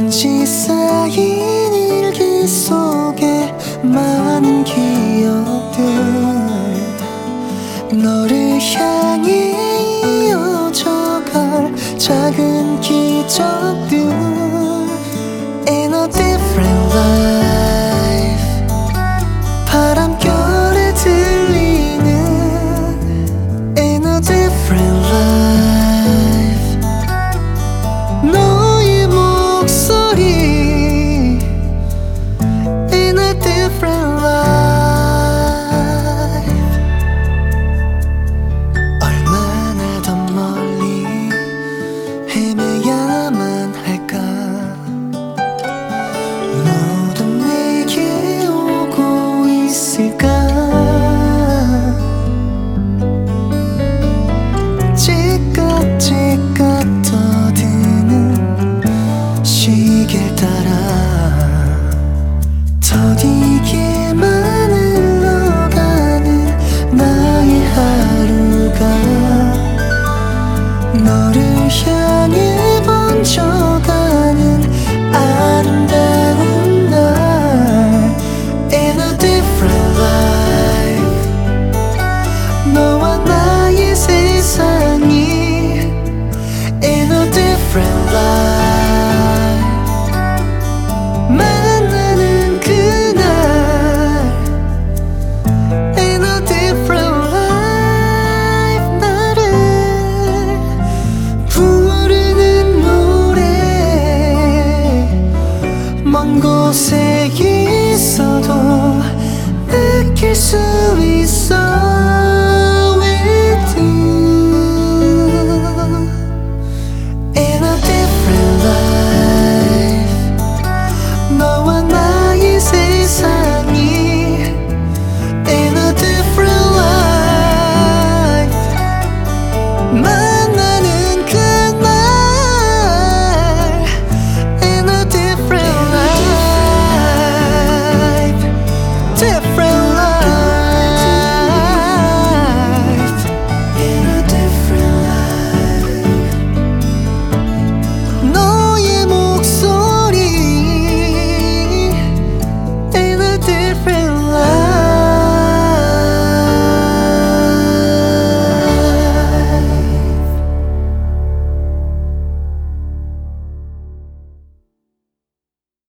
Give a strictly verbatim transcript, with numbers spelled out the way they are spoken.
잠시 쌓인 일기 속에 많은 기억들, 너를 향해 이어져갈 작은 기적들. In a different life, 바람결에 들리는 In a different life, 너의 목소리 In a different life. 얼마나 더 멀리 헤매야만 할까. 너도 내게 오고 있을까. 찌깍찌깍 떠드는 시계를 따라 더디게만 흘러가는 나의 하루가 너를 향해 번져가는 아름다운 날. In a different life, 너와 나의 세상이 In a different life, 만나는 그날 In a different life, 나를 부르는 노래. 먼 곳에 있어도 느낄 수 있어.